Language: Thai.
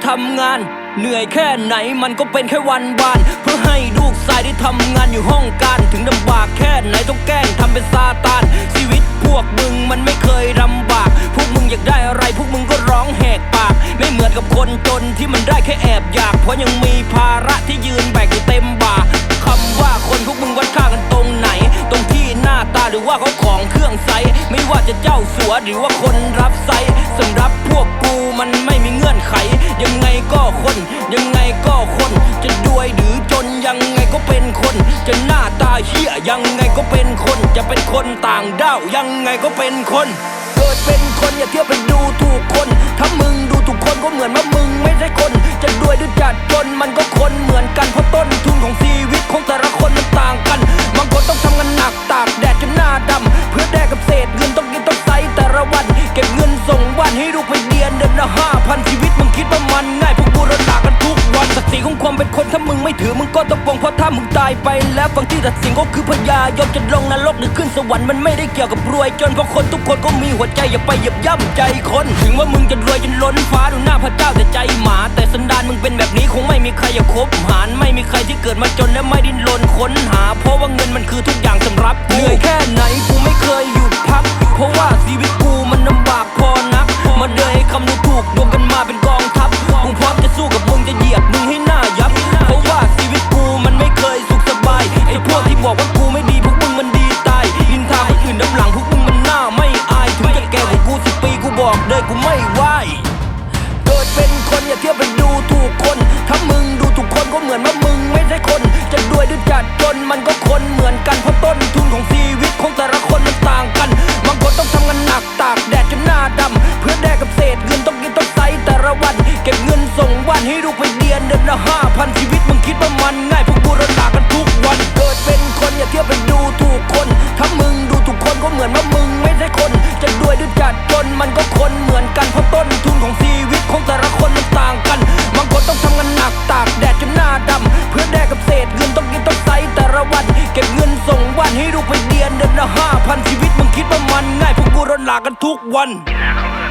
ทำงานเหนื่อยแค่ไหนมันก็เป็นแค่วันเพื่อให้ลูกชายได้ทำงานอยู่ห้องการถึงลำบากแค่ไหนต้องแกล้งทำเป็นซาตานชีวิตพวกมึงมันไม่เคยลำบากพวกมึงอยากได้อะไรพวกมึงก็ร้องแหกปากไม่เหมือนกับคนจนที่มันได้แค่แอบอยากเพราะยังมีภาระที่ยืนแบกอยู่เต็มบ่าคำว่าคนพวกมึงวัดค่ากันตรงไหนตรงที่หน้าตาหรือว่าเขาของเครื่องใช้ไม่ว่าจะเจ้าสัวหรือว่าคนรับใช้สำหรับพวกกูมันไม่มีเงื่อนไขยังไงก็คนยังไงก็คนจะรวยหรือจนยังไงก็เป็นคนจะหน้าตาเหี้ยยังไงก็เป็นคนจะเป็นคนต่างด้าวยังไงก็เป็นคนเกิดเป็นคนอย่าเที่ยวไปดูถูกคนถ้ามึงดูถูกคนก็เหมือนว่ามึงไม่ใช่คนจะรวยหรือจัดจนมันก็คนเหมือนกันเพราะต้นทุนของชีวิตของแต่ละคนมันต่างกันบางคนต้องทำงานหนักตากแดดจนหน้าดำเพื่อแลกกับเศษเงินต้องกินต้องใช้แต่ละวันเก็บเงินส่งบ้านให้ลูกไปเรียนเดือนละ5,000ชีวิตมึงคิดว่ามันง่ายพวกกูระดับกันทุกวันศักดิ์ศรีของความเป็นคนถ้ามึงไม่ถือมึงก็ต้องปองเพราะถ้ามึงตายไปแล้วฝั่งที่ตัดสินก็คือพญายมจะลงนรกหรือขึ้นสวรรค์มันไม่ได้เกี่ยวกับรวยจนเพราะคนทุกคนก็มีหัวใจอย่าไปเหยียบย่ำใจคนถึงว่ามึงจะรวยจนล้นฟ้าดูหน้าพระเจ้าแต่ใจหมาแต่สันดานมึงเป็นแบบนี้คงไม่มีใครอยากคบหานไม่มีใครที่เกิดมาจนและไม่ดิ้นรนค้นหาเพราะว่าเงินมันคือทุกอย่างสำหรับกูเหนื่อยแค่ไหนกูไม่เคยหยุดพักเพราะว่าชีวิตกูมันลำบากพอนักมาเดยคำดูถูกรวมกันมาเป็นกองทัพกูพร้อมจะสู้กับมึงจะเหยียบมึงให้หน้ายับเพราะว่าชีวิตกูมันไม่เคยสุขสบายไอ้พวกที่บอกว่ากูไม่ดีพวกมึงมันดีตายนินทาคนอื่นด้านหลังพวกมึงมันหน้าไม่อายถึงจะแก่กว่ากู10 ปีกูบอกเลยกูไม่ไหวเกิดเป็นคนอย่าเที่ยวไปดูถูกคนถ้ามึงดูถูกคนก็เหมือนว่ามึงไม่ใช่คนจะรวยหรือจัดจนมันก็คนเหมือนกันเพราะต้นทุนของชีวิตของแต่ละคนมันต่างกันบางคนต้องทำงานหนักตากแดดจนหน้าดำเพื่อแลกกับเศษเงินต้องกินต้องใช้แต่ละวันเก็บเงินส่งบ้านให้ลูกไปเรียนเดือนละ5,000ชีวิตมึงคิดว่ามันง่ายพวกกูระดับกันทุกวันเกิดเป็นคนอย่าเที่ยวไปดูถูกคนถ้ามึงดูถูกคนก็เหมือนว่ามึงไม่ใช่คนจะรวยหรือจัดจนมันก็คนเหมือนกันเพราะต้นทุนของชีวิตของแต่ละคนมันต่างกันบางคนต้องทำงานหนักตากแดดจนหน้าดำเพื่อแลกกับเศษเงินต้องกินต้องใช้แต่ละวันเก็บเงินส่งบ้านให้ลูกไปเรียนเดือนละ5,000ชีวิตมึงคิดว่ามันง่ายพวกกูระดับกันทุกวัน